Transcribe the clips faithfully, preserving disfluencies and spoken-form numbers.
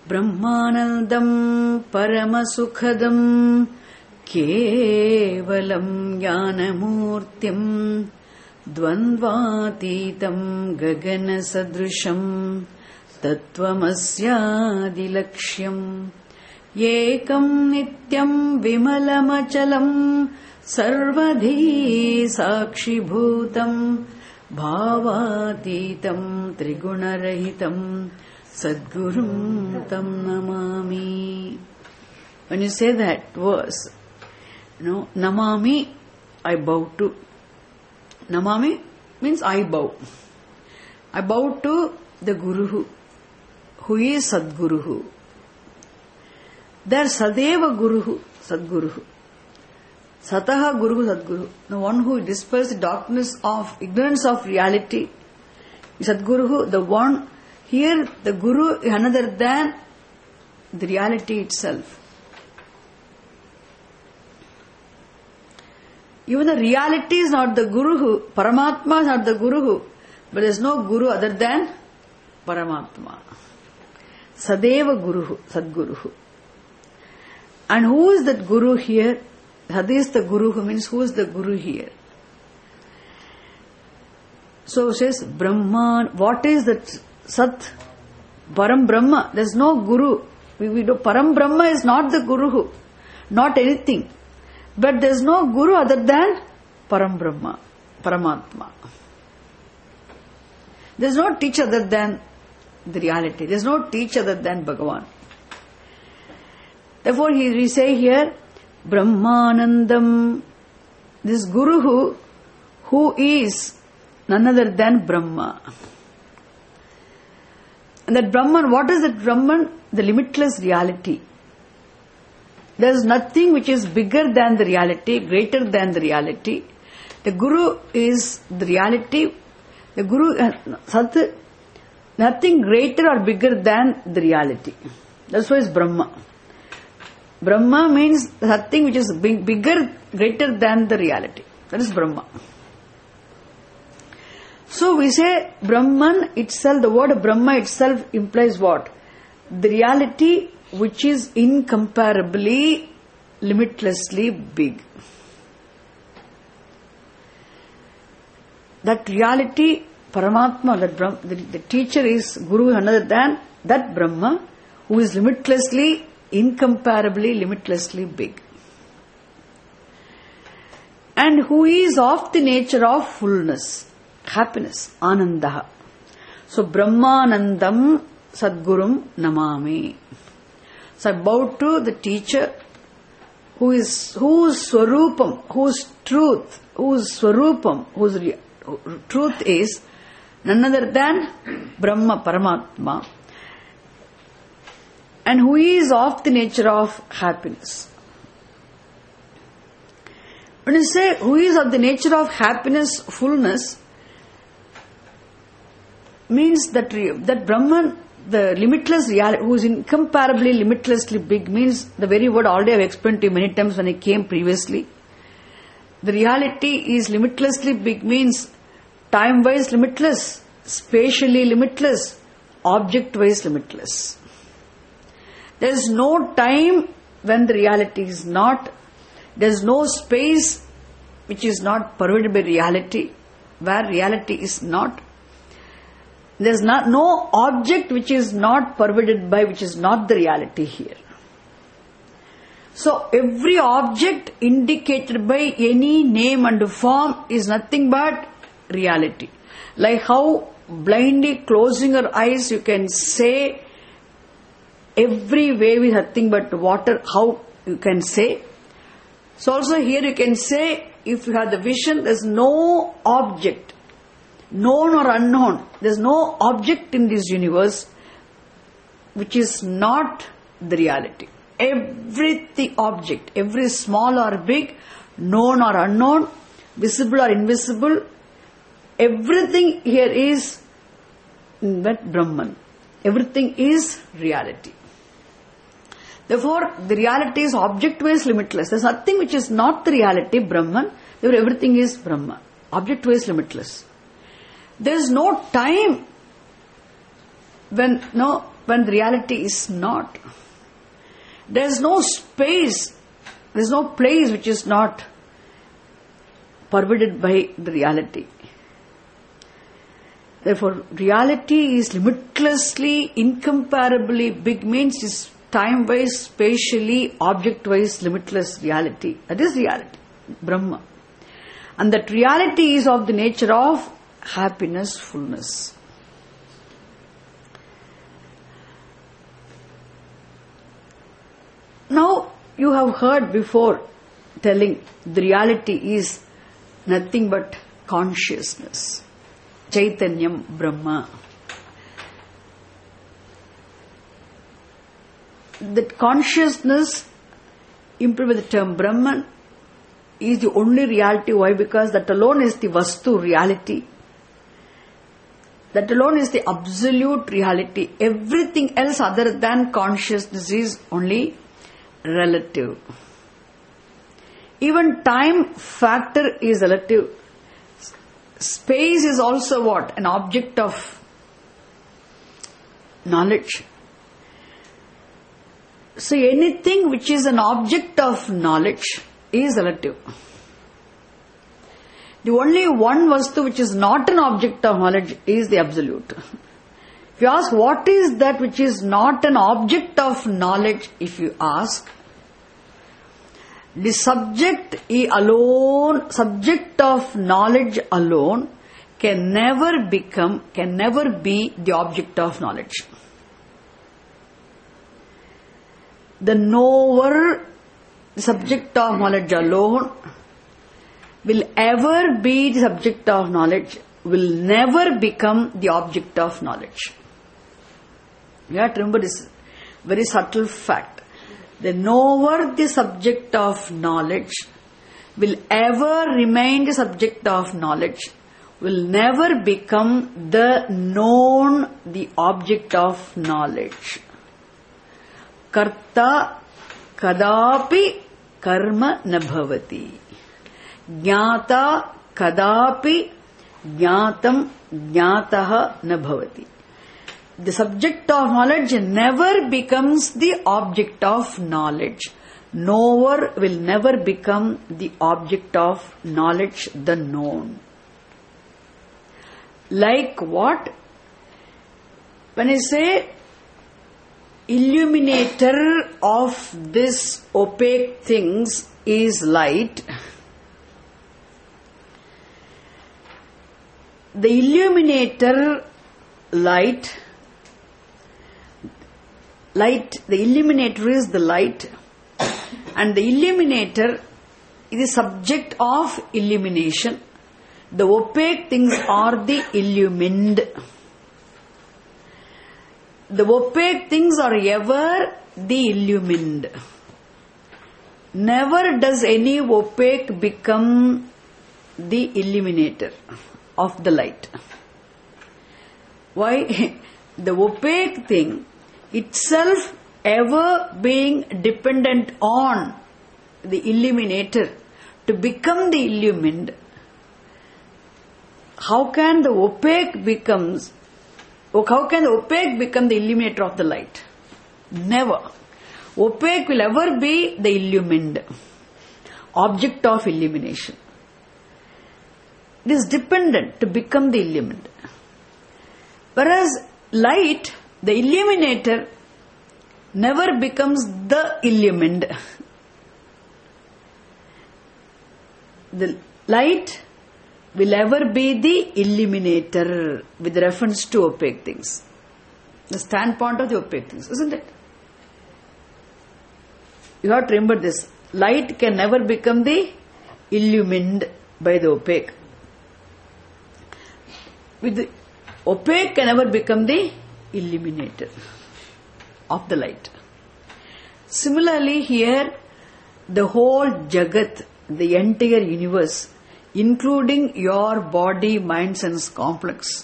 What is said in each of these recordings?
Brahmanandam Paramasukhadam Kevalam Jnanamurtyam Dvandvatitam Gagana Sadrisham Tattvamasyaadilaksham Ekam Nityam Vimalamachalam Sarvadhi Sakshibhutam Bhavatitam Trigunarahitam Sadgurum Tam Namami. When you say that verse, you know, Namami, I bow to. Namami means I bow. I bow to the Guru, who is Sadguru. There Sadeva Guru, Sadguru. Sataha Guru Sadguru. The one who dispels the darkness of ignorance of reality. Sadguru, the one, here the Guru is another than the reality itself. Even the reality is not the Guru, Paramatma is not the Guru, but there is no Guru other than Paramatma. Sadeva Guru, Sadguru. And who is that Guru here? Sad is the Guru, who means who is the Guru here? So it says Brahman. What is that Sat? Param Brahma. There is no Guru. We, we do, Param Brahma is not the Guru, not anything. But there is no Guru other than Param Brahma, Paramatma. There is no teacher other than the reality. There is no teacher other than Bhagavan. Therefore, he, we say here, Brahmanandam, this Guru who, who is none other than Brahma. And that Brahman, what is that Brahman? The limitless reality. There is nothing which is bigger than the reality, greater than the reality. The Guru is the reality. The Guru, Sat, nothing greater or bigger than the reality. That's why it's Brahma. Brahma means something which is big, bigger, greater than the reality. That is Brahma. So we say Brahman itself, the word Brahma itself implies what? The reality which is incomparably, limitlessly big. That reality, Paramatma, that Brahma, the, the teacher is Guru another than that Brahma, who is limitlessly, incomparably, limitlessly big. And who is of the nature of fullness, happiness, Anandaha. So Brahmanandam Sadgurum Namami. So I bow to the teacher who is, whose Swarupam, whose truth, whose Swarupam, whose re- truth is none other than Brahma, Paramatma, and who is of the nature of happiness. When you say who is of the nature of happiness, fullness, means that, that Brahman, the limitless reality, who is incomparably, limitlessly big, means the very word already I have explained to you many times when I came previously. The reality is limitlessly big, means time-wise limitless, spatially limitless, object-wise limitless. There is no time when the reality is not. There is no space which is not pervaded by reality, where reality is not. There is not, no object which is not pervaded by, which is not the reality here. So every object indicated by any name and form is nothing but reality. Like how blindly closing your eyes you can say every wave is nothing but water, how you can say. So also here you can say, if you have the vision, there is no object, known or unknown, there is no object in this universe which is not the reality. Every the object, every small or big, known or unknown, visible or invisible, everything here is that Brahman. Everything is reality. Therefore, the reality is object-wise limitless. There is nothing which is not the reality, Brahman. Therefore, everything is Brahman. Object-wise limitless. There is no time when, no, when reality is not. There is no space, there is no place which is not pervaded by the reality. Therefore, reality is limitlessly, incomparably big, means is time-wise, spatially, object-wise, limitless reality. That is reality, Brahma. And that reality is of the nature of happiness, fullness. Now, you have heard before telling the reality is nothing but consciousness. Chaitanyam Brahma. That consciousness, implied with the term Brahman, is the only reality. Why? Because that alone is the Vastu reality. That alone is the absolute reality. Everything else other than consciousness is only relative. Even time factor is relative. Space is also what? An object of knowledge. So anything which is an object of knowledge is relative. The only one vastu which is not an object of knowledge is the absolute. If you ask what is that which is not an object of knowledge, if you ask, the subject alone, subject of knowledge alone can never become, can never be the object of knowledge. The knower, the subject of knowledge alone, will ever be the subject of knowledge, will never become the object of knowledge. You have to remember this very subtle fact. The knower, the subject of knowledge, will ever remain the subject of knowledge, will never become the known, the object of knowledge. Karta kadapi karma na bhavati. Jnata kadapi jnatam jnataha na bhavati. The subject of knowledge never becomes the object of knowledge. Knower will never become the object of knowledge, the known. Like what? When I say illuminator of this opaque things is light, the illuminator light Light, the illuminator is the light, and the illuminator is the subject of illumination. The opaque things are the illumined. The opaque things are ever the illumined. Never does any opaque become the illuminator of the light. Why? The opaque thing itself ever being dependent on the illuminator to become the illumined. How can the opaque becomes, how can the opaque become the illuminator of the light? Never. Opaque will ever be the illumined, object of illumination. It is dependent to become the illumined. Whereas light, the illuminator, never becomes the illumined. The light will ever be the illuminator with reference to opaque things. The standpoint of the opaque things, isn't it? You have to remember this. Light can never become the illumined by the opaque. With the opaque can never become the illuminator of the light. Similarly here, the whole Jagat, the entire universe, including your body, mind, sense complex,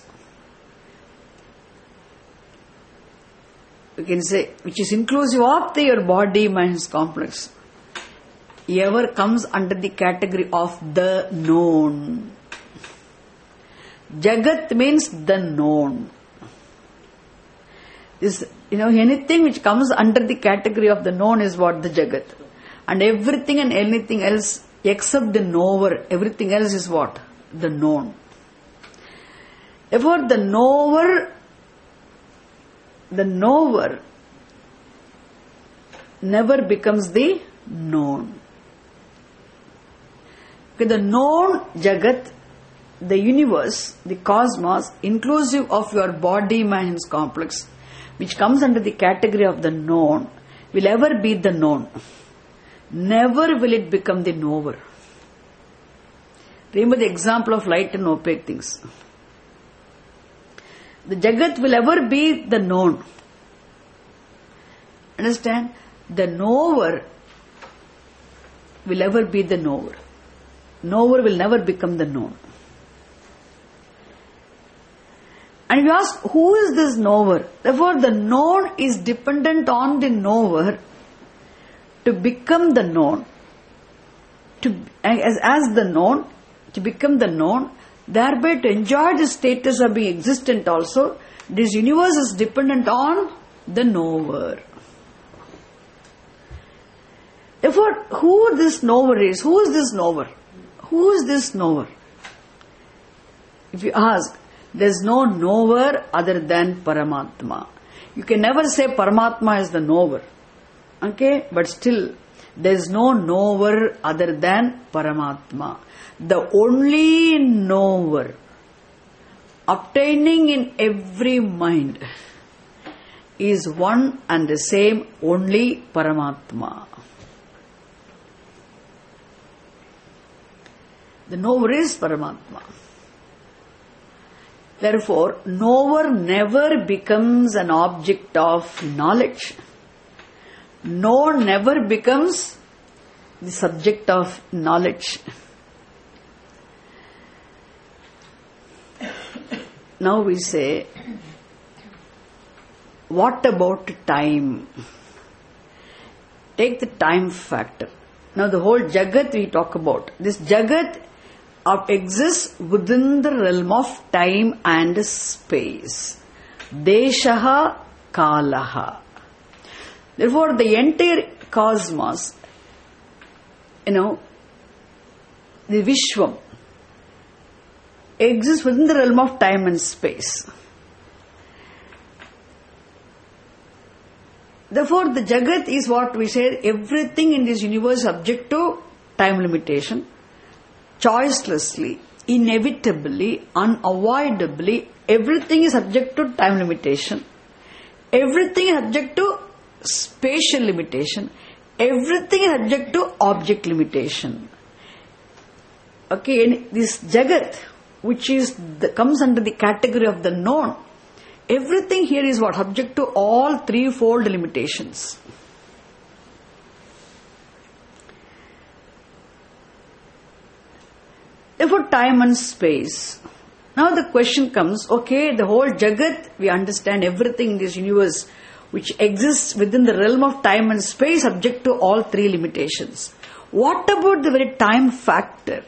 you can say, which is inclusive of the, your body, mind, sense complex, ever comes under the category of the known. Jagat means the known. This, you know, anything which comes under the category of the known is what? The Jagat. And everything and anything else except the knower, everything else is what? The known. Therefore, the knower, the knower never becomes the known. Okay, the known Jagat, the universe, the cosmos, inclusive of your body, mind, complex, which comes under the category of the known, will ever be the known. Never will it become the knower. Remember the example of light and opaque things. The Jagat will ever be the known. Understand? The knower will ever be the knower. Knower will never become the known. And you ask, who is this knower? Therefore, the known is dependent on the knower to become the known. To, as, as the known, to become the known, thereby to enjoy the status of being existent also, this universe is dependent on the knower. Therefore, who this knower is? Who is this knower? Who is this knower? If you ask, there is no knower other than Paramatma. You can never say Paramatma is the knower. Okay? But still, there is no knower other than Paramatma. The only knower obtaining in every mind is one and the same, only Paramatma. The knower is Paramatma. Therefore, knower never becomes an object of knowledge. Known never becomes the subject of knowledge. Now we say, what about time? Take the time factor. Now the whole Jagat we talk about. This Jagat exists within the realm of time and space. Deshaha Kalaha. Therefore, the entire cosmos, you know, the Vishwam, exists within the realm of time and space. Therefore, the Jagat is what we say, everything in this universe is subject to time limitation. Choicelessly, inevitably, unavoidably, everything is subject to time limitation. Everything is subject to spatial limitation. Everything is subject to object limitation. Okay, and this Jagat, which is the, comes under the category of the known, everything here is what? Subject to all threefold limitations. Therefore, time and space. Now the question comes, okay, the whole Jagat, we understand everything in this universe which exists within the realm of time and space subject to all three limitations. What about the very time factor?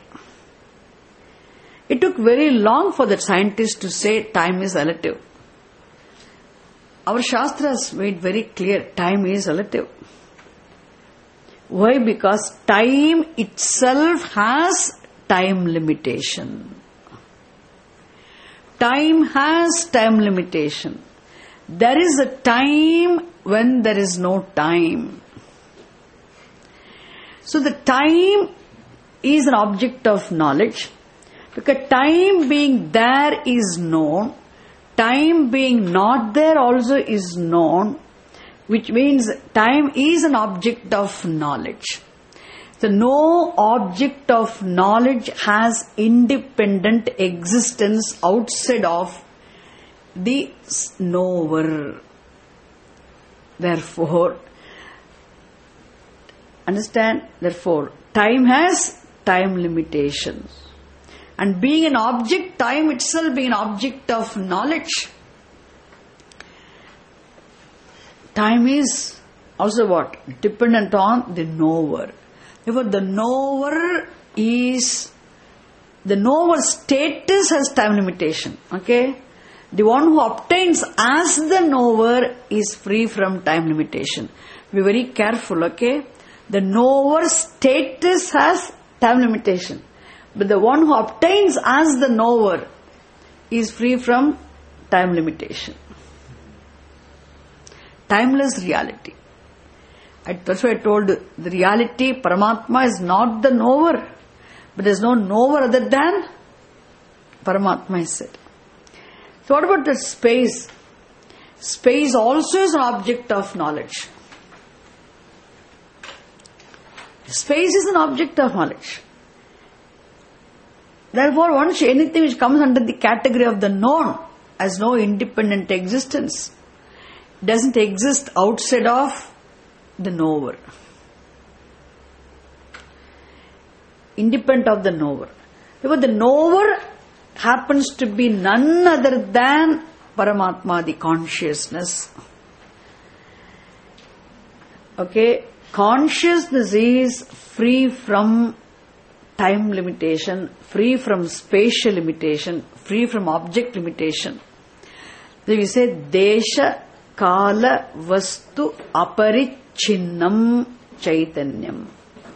It took very long for the scientists to say time is relative. Our Shastras made very clear, time is relative. Why? Because time itself has time limitation. Time has time limitation. There is a time when there is no time. So the time is an object of knowledge. Because time being there is known, time being not there also is known, which means time is an object of knowledge. So no object of knowledge has independent existence outside of the knower. Therefore, understand, therefore, time has time limitations. And being an object, time itself being an object of knowledge, time is also what? Dependent on the knower. Therefore, the knower is, the knower status has time limitation. Okay? The one who obtains as the knower is free from time limitation. Be very careful, okay? The knower status has time limitation. But the one who obtains as the knower is free from time limitation. Timeless reality. That's why I told you, the reality, Paramatma, is not the knower. But there is no knower other than Paramatma, is said. So what about the space? Space also is an object of knowledge. Space is an object of knowledge. Therefore, once anything which comes under the category of the known has no independent existence, doesn't exist outside of the knower. Independent of the knower. Therefore, the knower happens to be none other than Paramatma, the consciousness. Okay, consciousness is free from time limitation, free from spatial limitation, free from object limitation. So we say Desha Kala Vastu Aparichinnam Chaitanyam.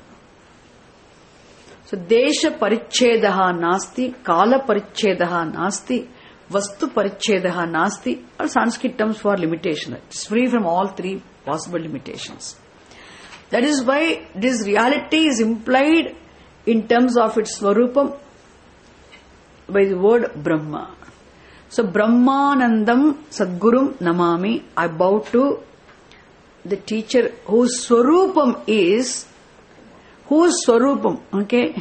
So Desha Parichedaha Nasti, Kala Parichedaha Nasti, Vastu Parichedaha Nasti are Sanskrit terms for limitation. It's free from all three possible limitations. That is why this reality is implied in terms of its Swarupam by the word Brahma. So Brahmanandam Sadgurum Namami, I bow to the teacher whose Swarupam is, whose Swarupam, okay?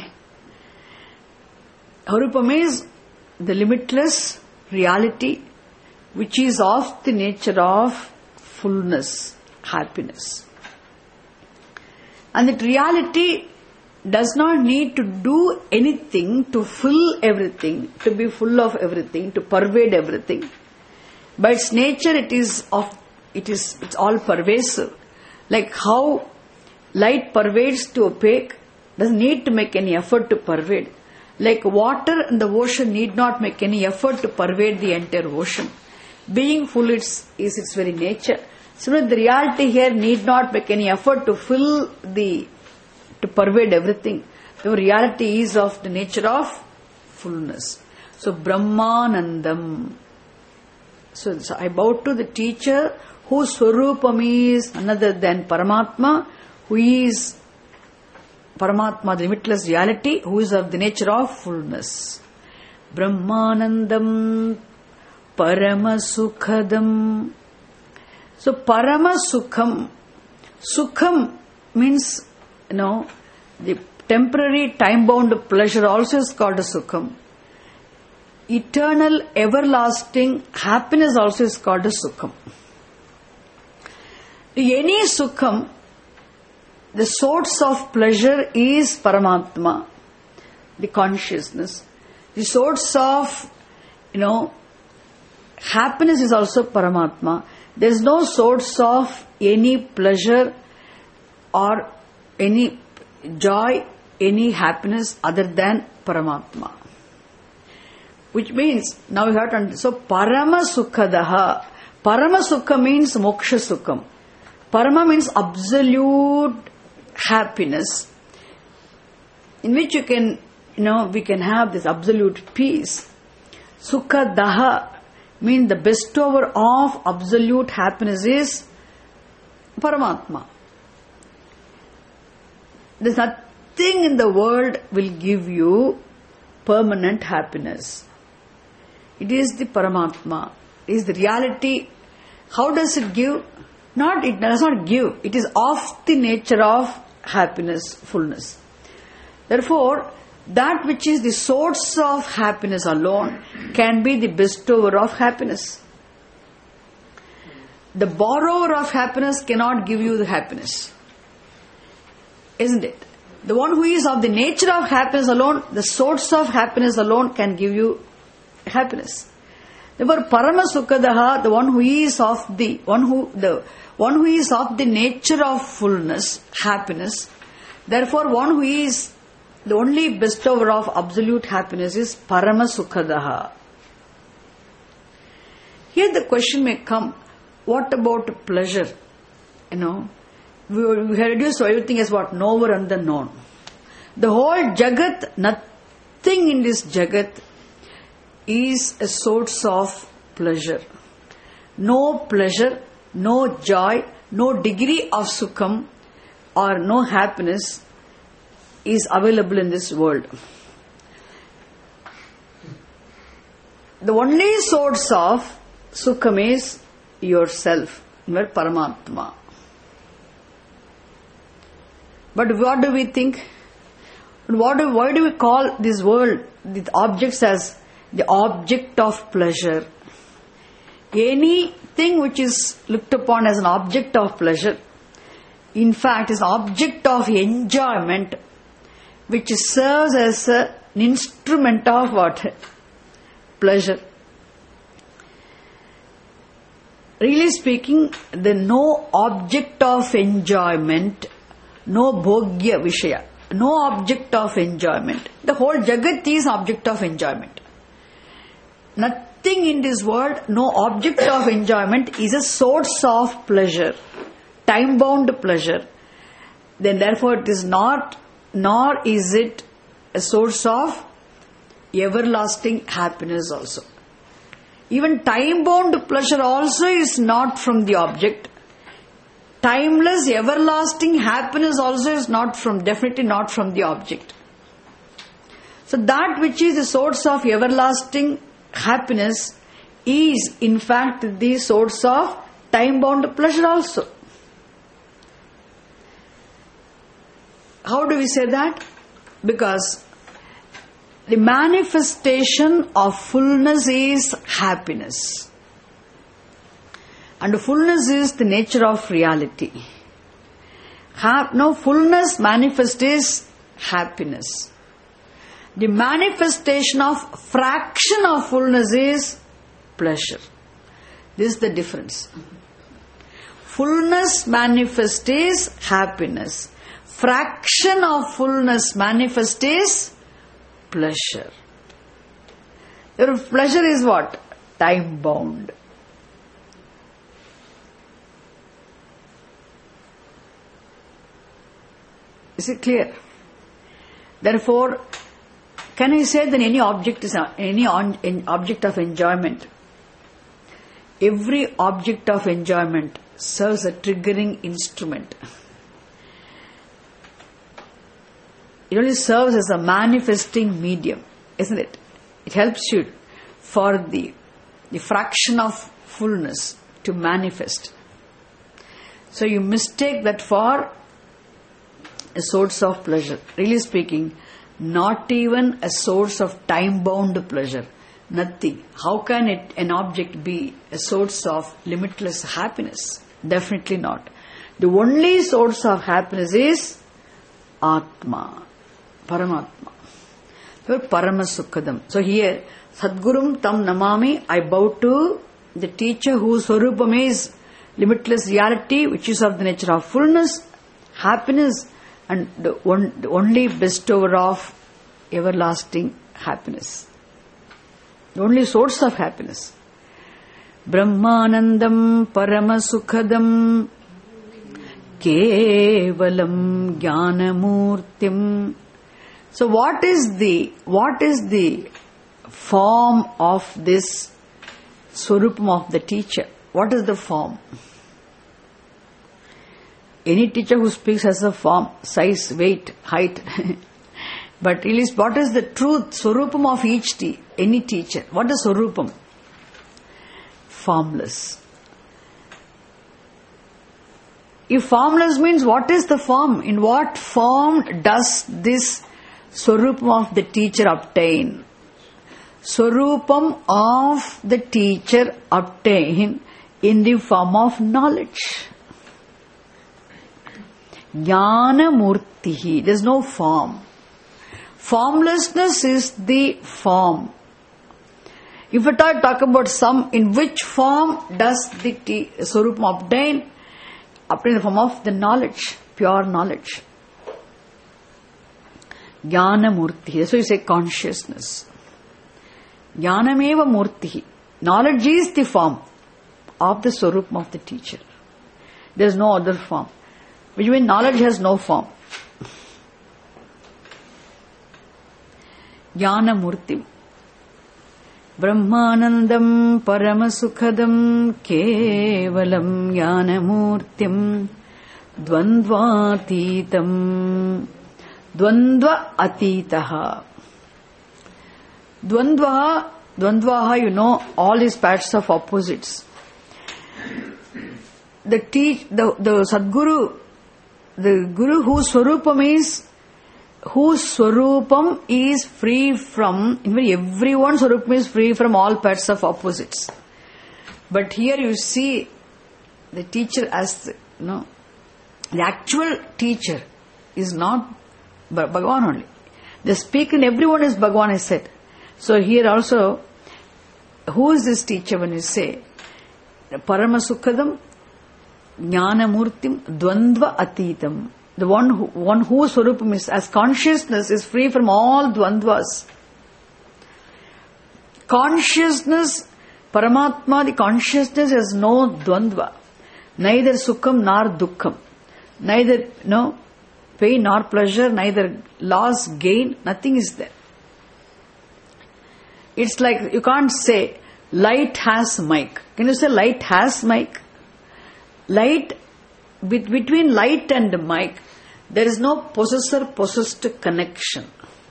Swarupam is the limitless reality which is of the nature of fullness, happiness. And that reality does not need to do anything to fill everything, to be full of everything, to pervade everything. By its nature, it is of, it is, it's all pervasive. Like how light pervades to opaque, doesn't need to make any effort to pervade. Like water in the ocean need not make any effort to pervade the entire ocean. Being full is, is its very nature. So the reality here need not make any effort to fill the, to pervade everything. The reality is of the nature of fullness. So Brahmanandam. So, so I bow to the teacher whose Swarupam is another than Paramatma, who is Paramatma, the limitless reality, who is of the nature of fullness. Brahmanandam Paramasukhadam. So Paramasukham, Sukham means, you know, the temporary time-bound pleasure also is called a Sukham. Eternal, everlasting happiness also is called a Sukham. Any Sukham, the source of pleasure is Paramatma, the consciousness. The source of, you know, happiness is also Paramatma. There is no source of any pleasure or any joy, any happiness other than Paramatma. Which means, now you have to understand, so Parama Sukhadaha. Parama Sukha means Moksha Sukham. Parama means absolute happiness, in which you can, you know, we can have this absolute peace. Sukhadaha means the bestower of absolute happiness is Paramatma. There's nothing in the world will give you permanent happiness. It is the Paramatma. It is the reality. How does it give? Not, it does not give. It is of the nature of happiness, fullness. Therefore, that which is the source of happiness alone can be the bestower of happiness. The borrower of happiness cannot give you the happiness. Isn't it? The one who is of the nature of happiness alone, the source of happiness alone can give you happiness. Therefore, Parama Sukhadaha, the one who is of the one who the one who is of the nature of fullness, happiness. Therefore, one who is the only bestower of absolute happiness is Parama Sukhadaha. Here the question may come, what about pleasure? You know, we, we have reduced everything as what? Knower and the known. The whole Jagat, nothing in this Jagat is a source of pleasure. No pleasure, no joy, no degree of sukham or no happiness is available in this world. The only source of sukham is yourself, your Paramatma. But what do we think? What do, why do we call this world, these objects as the object of pleasure? Anything which is looked upon as an object of pleasure, in fact, is object of enjoyment, which serves as a, an instrument of what? Pleasure. Really speaking, the no object of enjoyment, no bhogya vishaya, no object of enjoyment. The whole Jagat is object of enjoyment. Nothing in this world, no object of enjoyment is a source of pleasure, time-bound pleasure. Then therefore it is not, nor is it a source of everlasting happiness also. Even time-bound pleasure also is not from the object. Timeless, everlasting happiness also is not from, definitely not from the object. So that which is the source of everlasting happiness is in fact the source of time-bound pleasure also. How do we say that? Because the manifestation of fullness is happiness. And fullness is the nature of reality. Ha- no, fullness manifest is happiness. The manifestation of fraction of fullness is pleasure. This is the difference. Fullness manifest is happiness. Fraction of fullness manifest is pleasure. Your pleasure is what? Time bound. Is it clear? Therefore, can I say that any object is any object of enjoyment? Every object of enjoyment serves a triggering instrument. It only serves as a manifesting medium, isn't it? It helps you for the, the fraction of fullness to manifest. So you mistake that for a source of pleasure. Really speaking, not even a source of time-bound pleasure. Nothing. How can it, an object be a source of limitless happiness? Definitely not. The only source of happiness is Atma, Paramatma. So, Paramasukhadam. So here, Sadgurum Tam Namami, I bow to the teacher whose Swarupam is limitless reality, which is of the nature of fullness, happiness, and the, one, the only bestower of everlasting happiness. The only source of happiness. Brahmanandam Paramasukhadam Kevalam Jnanamurtim. So what is the what is the form of this Swarupam of the teacher? What is the form? Any teacher who speaks has a form, size, weight, height. But really, what is the truth, Swarupam of each te- any teacher? What is Swarupam? Formless. If formless means, what is the form? In what form does this Swarupam of the teacher obtain? Swarupam of the teacher obtain in the form of knowledge. Jnana Murtihi. There is no form. Formlessness is the form. If at all talk about some, in which form does the t- Swarupam obtain? Obtain in the form of the knowledge, pure knowledge. Jnana Murtihi. So you say consciousness. Jnanameva Murtihi. Knowledge is the form of the Swarupam of the teacher. There is no other form. Which means knowledge has no form. Jnana Murtim. Brahmanandam Paramasukhadam Kevalam Jnana Murtim Dvandvatitam Dvandva Atitaha. Dvandva, Dvandvaha, you know, all is parts of opposites. The teach, the, the Sadguru, the Guru whose Swarupam is, whose Swarupam is free from, in fact, everyone's Swarupam is free from all parts of opposites. But here you see the teacher as, the, you know, the actual teacher is not Bhagavan only. The speaker in everyone is Bhagavan, I said. So here also, who is this teacher when you say? Paramasukhadam Jnanamurtim Dvandva Atitam. The one who, one whose Swarupam is, as consciousness, is free from all Dvandvas. Consciousness, Paramatma, the consciousness has no Dvandva. Neither Sukham nor Dukkham. Neither, no, pain nor pleasure, neither loss, gain, nothing is there. It's like, you can't say, light has mic. Can you say light has mic? Light, between light and mic, there is no possessor-possessed connection.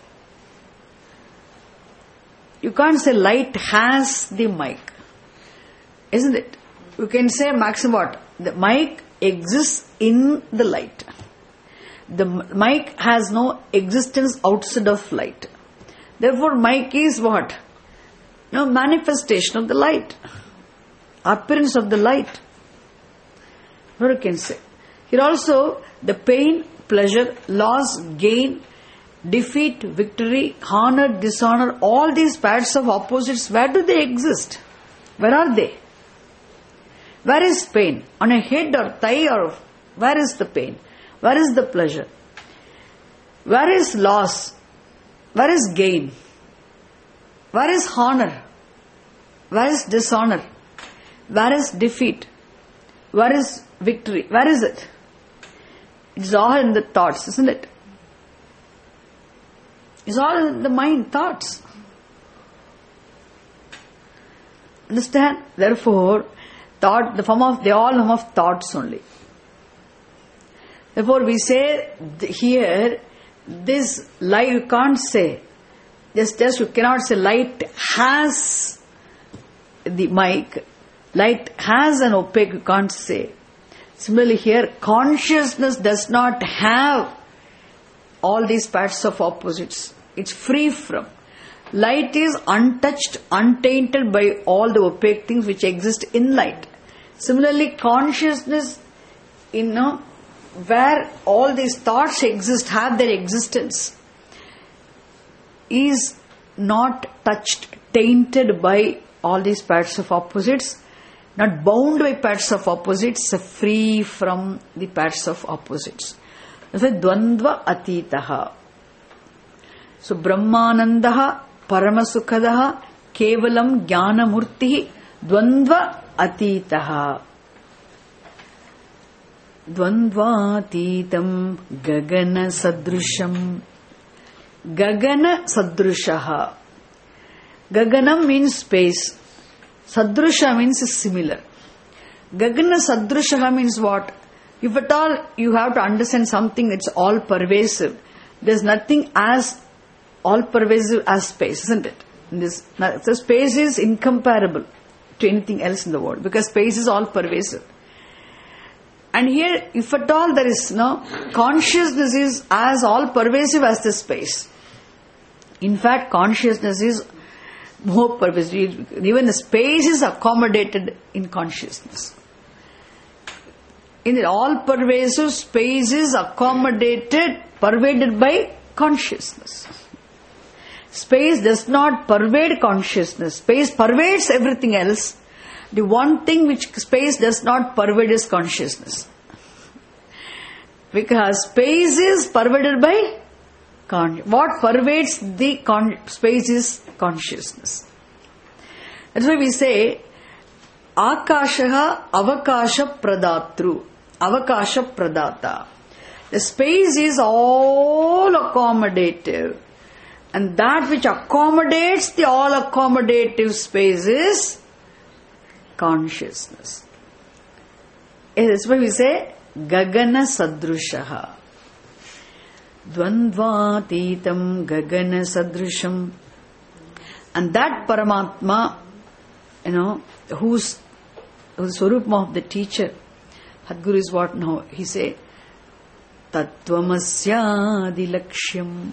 You can't say light has the mic. Isn't it? You can say maximum what? The mic exists in the light. The mic has no existence outside of light. Therefore, mic is what? No, manifestation of the light. Appearance of the light. What you can say. Here also, the pain, pleasure, loss, gain, defeat, victory, honor, dishonor, all these parts of opposites, where do they exist? Where are they? Where is pain? On a head or thigh, or where is the pain? Where is the pleasure? Where is loss? Where is gain? Where is honor? Where is dishonor? Where is defeat? Where is victory? Where is it? It's all in the thoughts, isn't it? It's all in the mind, thoughts. Understand? Therefore, thought, the form of, they all form of thoughts only. Therefore, we say here, this light, you can't say, just, just you cannot say light has the mic, light has an opaque, you can't say. Similarly here, consciousness does not have all these parts of opposites. It's free from. Light is untouched, untainted by all the opaque things which exist in light. Similarly, consciousness, you know, where all these thoughts exist, have their existence, is not touched, tainted by all these parts of opposites, not bound by parts of opposites, free from the parts of opposites. That's why Dvandva Atitaha. So Brahmanandaha Paramasukhadaha Kevalam Jnanamurtihi Dvandva Atitaha. Dvandvatitam Gagana Sadrusham. Gagana Sadrushaha. Gaganam means space. Sadrusha means similar. Gagana Sadrushaha means what? If at all you have to understand something that's all pervasive, there's nothing as all pervasive as space, isn't it? This, so space is incomparable to anything else in the world because space is all pervasive. And here, if at all there is no, consciousness is as all pervasive as the space. In fact, consciousness is more pervasive. Even the space is accommodated in consciousness. In the all pervasive, space is accommodated, pervaded by consciousness. Space does not pervade consciousness. Space pervades everything else. The one thing which space does not pervade is consciousness. Because space is pervaded by con- what pervades the con- space is consciousness. That's why we say, Akashaha avakasha pradatru. Avakasha pradata. The space is all accommodative. And that which accommodates the all accommodative space is consciousness. That's why we say, Gagana sadrushaha. Dvandvatitam Gagana sadrusham. And that Paramatma, you know, who's, who's the Swarupam of the teacher, Sadguru is what now? He say, Tattvamasya Laksham.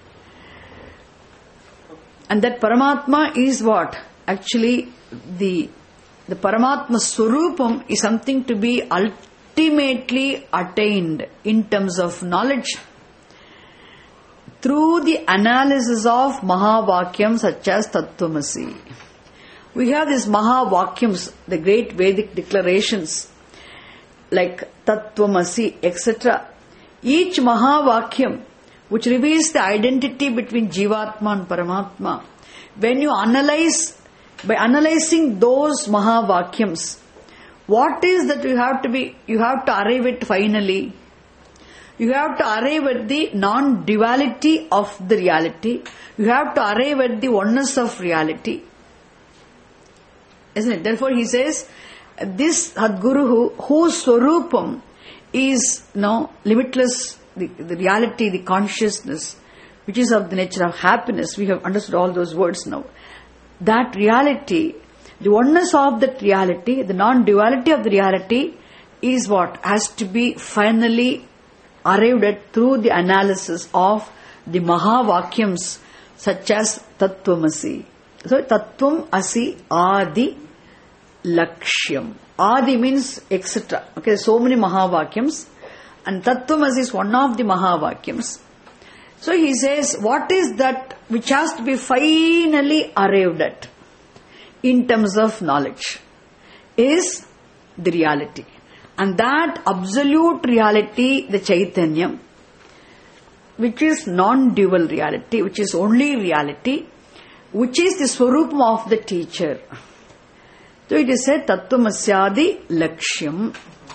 And that Paramatma is what? Actually, the, the Paramatma Swarupam is something to be ultimately attained in terms of knowledge through the analysis of Mahavakyams such as Tattvamasi. We have these Mahavakyams, the great Vedic declarations like Tattvamasi, et cetera. Each Mahavakyam, which reveals the identity between Jivatma and Paramatma, when you analyze, by analyzing those Mahavakyams, what is that you have to be, you have to arrive at finally? You have to arrive at the non-duality of the reality. You have to arrive at the oneness of reality. Isn't it? Therefore he says, this Sadguru who, whose Swarupam is no limitless, the, the reality, the consciousness, which is of the nature of happiness. We have understood all those words now. That reality, the oneness of that reality, the non-duality of the reality is what has to be finally arrived at through the analysis of the Mahavakyams such as Tattvamasi. So Tattvam Asi Adi Lakshyam. Adi means et cetera. Okay, so many Mahavakyams, and Tattvamasi is one of the Mahavakyams. So he says, what is that which has to be finally arrived at in terms of knowledge is the reality. And that absolute reality, the Chaitanyam, which is non-dual reality, which is only reality, which is the Swarupam of the teacher. So it is said, Tattvamasyadi Lakshyam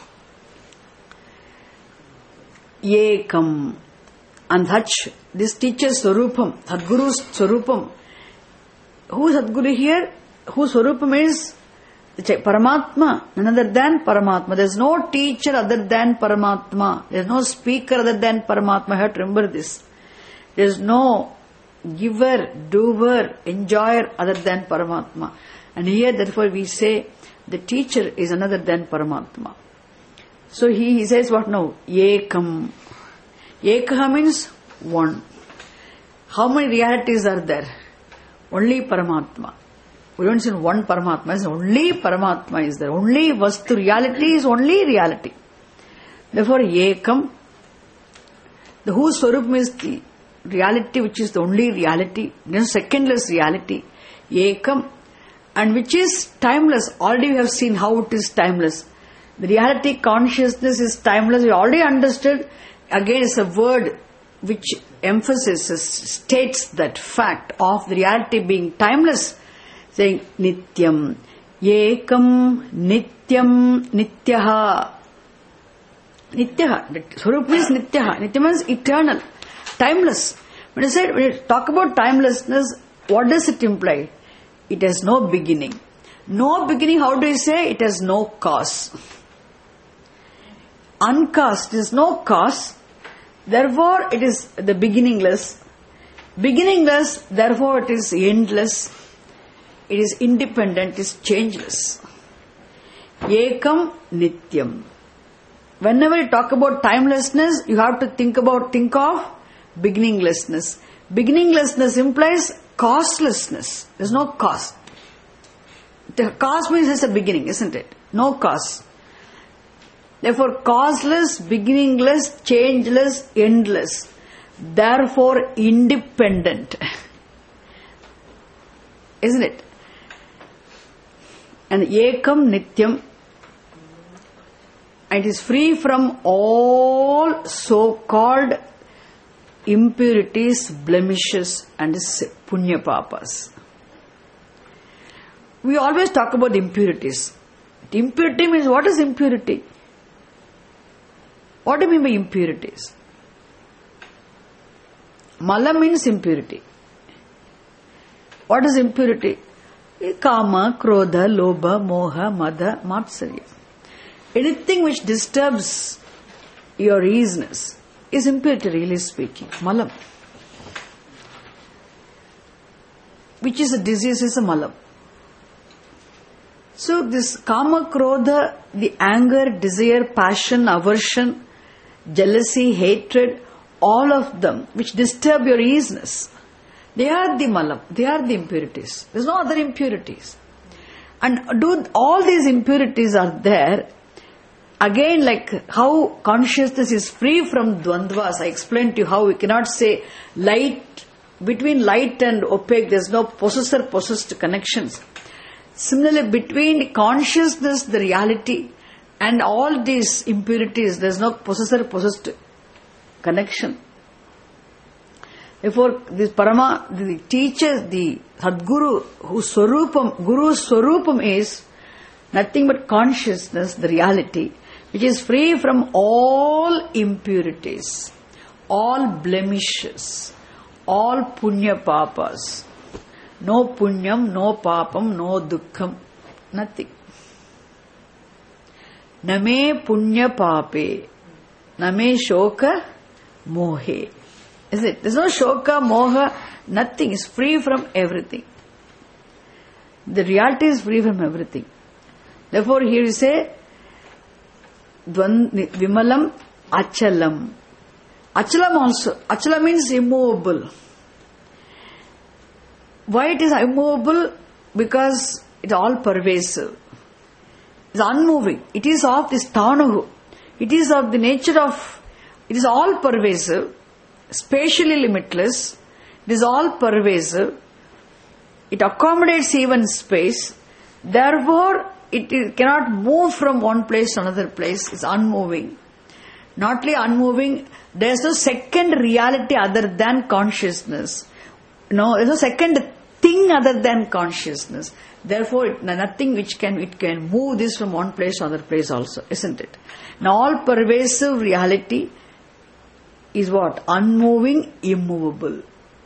Yekam. And Hach, this teacher's Swarupam, Sadguru's Swarupam. Who is Sadguru here? Whose Swarupam is Paramatma, none other than Paramatma. There is no teacher other than Paramatma. There is no speaker other than Paramatma. You have to remember this. There is no giver, doer, enjoyer other than Paramatma. And here, therefore, we say the teacher is another than Paramatma. So he, he says what now? Ekam. Ekaha means one. How many realities are there? Only Paramatma. We don't say one Paramatma, it's only Paramatma is there. Only Vastu reality is only reality. Therefore, Ekam, the whose Swarupam is the reality which is the only reality, no secondless reality. Ekam, and which is timeless. Already we have seen how it is timeless. The reality consciousness is timeless. We already understood. Again, it's a word which emphasizes, states that fact of the reality being timeless. Saying Nityam, Ekam, Nityam, Nityaha. Nityaha, Swarup means Nityaha. Nitya means eternal, timeless. When I said, when you talk about timelessness, what does it imply? It has no beginning. No beginning, how do you say? It has no cause. Uncaused is no cause, therefore it is the beginningless. Beginningless, therefore it is endless. It is independent, it is changeless. Ekam Nityam. Whenever you talk about timelessness, you have to think about, think of beginninglessness. Beginninglessness implies causelessness. There is no cause. The cause means it's a beginning, isn't it? No cause. Therefore, causeless, beginningless, changeless, endless. Therefore, independent. Isn't it? And Ekam Nityam, it is free from all so-called impurities, blemishes and punya papas. we always talk about impurities. Impurity means, what is impurity? What do you mean by impurities? Mala means impurity. What is impurity? Kama, Krodha, Lobha, Moha, Mada, Matsarya. Anything which disturbs your easiness is impurity, really speaking. Malam. Which is a disease, is a malam. So this Kama, Krodha, the anger, desire, passion, aversion, jealousy, hatred, all of them which disturb your easiness, they are the malam, they are the impurities. There is no other impurities. And do all these impurities are there, again, like how consciousness is free from dvandvas. I explained to you how we cannot say light, between light and opaque there is no possessor-possessed connections. Similarly, between consciousness, the reality, and all these impurities, there is no possessor-possessed connection. Therefore, this Parama, the teacher, the Sadguru, whose Swarupam, Guru's Swarupam is nothing but consciousness, the reality, which is free from all impurities, all blemishes, all punya papas. No punyam, no papam, no dukkham, nothing. Name punya pape, name shoka mohe. Is it? There is no shoka, moha, nothing. Is free from everything. The reality is free from everything. Therefore, here you say, Vimalam, Achalam. Achalam also. Achala means immovable. Why it is immovable? Because it is all pervasive. It is unmoving. It is of this Tanuhu. It is of the nature of, it is all pervasive, spatially limitless. It is all pervasive. It accommodates even space. Therefore, it is, cannot move from one place to another place. It is unmoving. Not only unmoving, there is no second reality other than consciousness. No, there is no second thing other than consciousness. Therefore, it, nothing which can, it can move this from one place to another place also, isn't it? Now, all pervasive reality is what? Unmoving, immovable.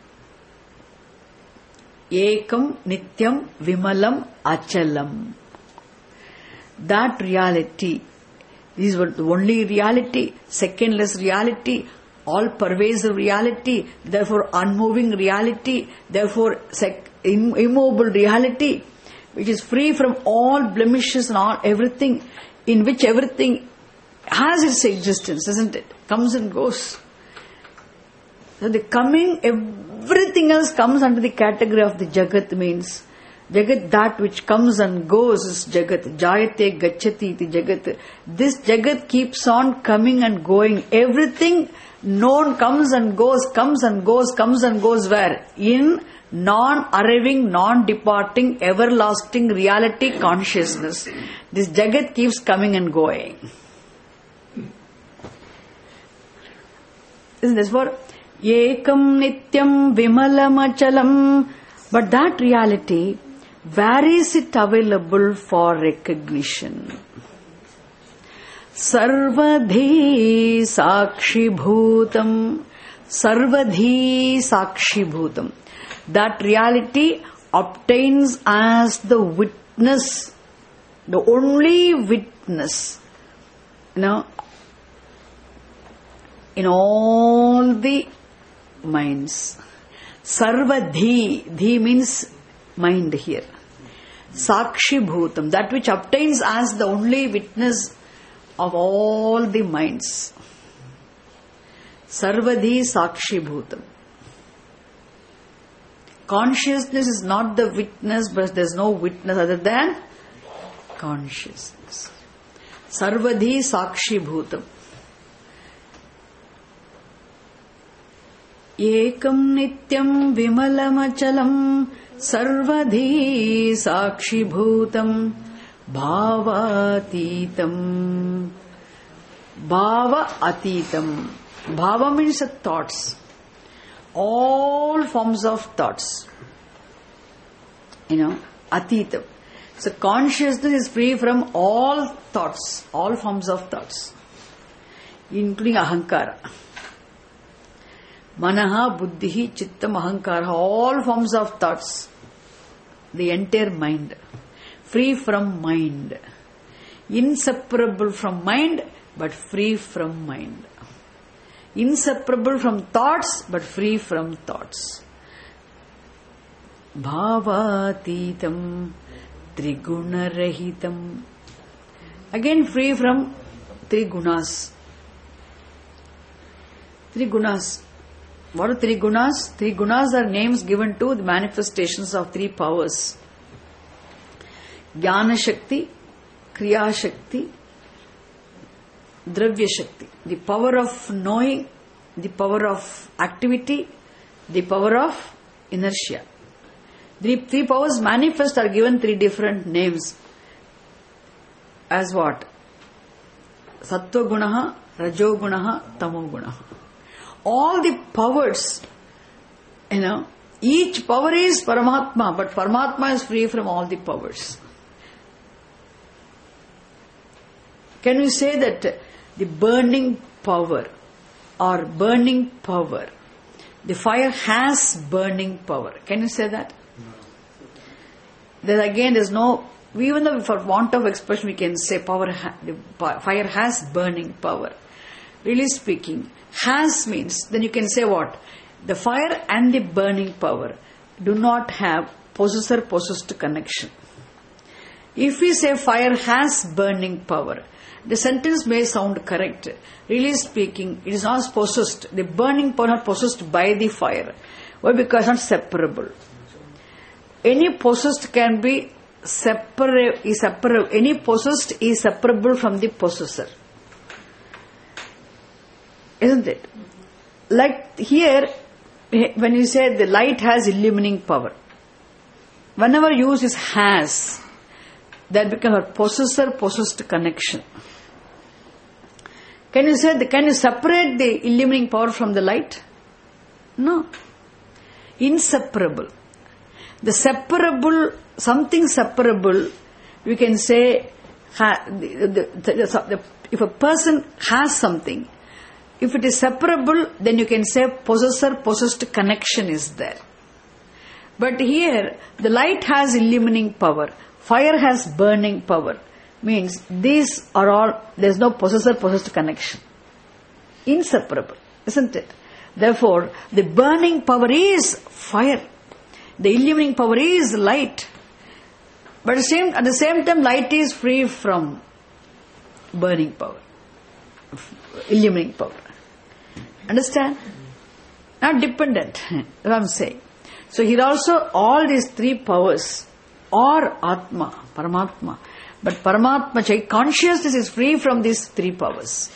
Ekam, Nityam, Vimalam, Achalam. That reality is the only reality, secondless reality, all pervasive reality, therefore unmoving reality, therefore sec- immobile reality, which is free from all blemishes and all everything, in which everything has its existence, isn't it? Comes and goes. So the coming, everything else comes under the category of the Jagat, means Jagat, that which comes and goes, is Jagat. Jayate gacchati iti Jagat. This Jagat keeps on coming and going. Everything known comes and goes, comes and goes, comes and goes where? In non-arriving, non-departing, everlasting reality consciousness. This Jagat keeps coming and going. Isn't this for Ekam Nityam Vimalam Achalam? But that reality, where is it available for recognition? Sarvadhi Sakshi Bhutam. Sarvadhi Sakshi Bhutam. That reality obtains as the witness, the only witness, you know, in all the minds. Sarvadhi, dhi means mind here. Sakshi Bhutam, that which obtains as the only witness of all the minds. Sarvadhi Sakshi Bhutam. Consciousness is not the witness, but there is no witness other than consciousness. Sarvadhi Sakshi Bhutam. Ekam Nityam Vimalam Achalam Sarvadhi Sakshi Bhutam Bhavatitam. Bhava Atitam. Bhava means thoughts. All forms of thoughts. You know, Atitam. So consciousness is free from all thoughts, all forms of thoughts, including ahankara. Manaha, buddhihi, chittam, ahankara, all forms of thoughts. The entire mind. Free from mind. Inseparable from mind, but free from mind. Inseparable from thoughts, but free from thoughts. Bhavatitam, trigunarahitam. Again free from three gunas. Three gunas. What are three gunas? Three gunas are names given to the manifestations of three powers. Jnana Shakti, Kriya Shakti, Dravya Shakti. The power of knowing, the power of activity, the power of inertia. The three powers manifest are given three different names. As what? Sattva Gunaha, Rajo Gunaha, Tamo Gunaha. All the powers, you know, each power is Paramatma, but Paramatma is free from all the powers. Can we say that the burning power or burning power, the fire has burning power? Can you say that? No. Then again, there's no, even though for want of expression we can say power, ha, the fire has burning power. Really speaking, has means, then you can say what? The fire and the burning power do not have possessor-possessed connection. If we say fire has burning power, the sentence may sound correct. Really speaking, it is not possessed. The burning power is not possessed by the fire. Why? Because it's not separable. Any possessed can be separate, is separable. Any possessed is separable from the possessor. Isn't it? Like here, when you say the light has illumining power, whenever use is has, that becomes a possessor-possessed connection. Can you say, the, can you separate the illumining power from the light? No. Inseparable. The separable, something separable, we can say, ha, the, the, the, the, if a person has something, if it is separable, then you can say possessor-possessed connection is there. But here, the light has illumining power, fire has burning power. Means these are all, there is no possessor-possessed connection. Inseparable, isn't it? Therefore, the burning power is fire. The illumining power is light. But at the same, at the same time, light is free from burning power, illumining power. Understand? Not dependent, that's what I'm saying. So here also, all these three powers are Atma, Paramatma. But Paramatma, consciousness is free from these three powers.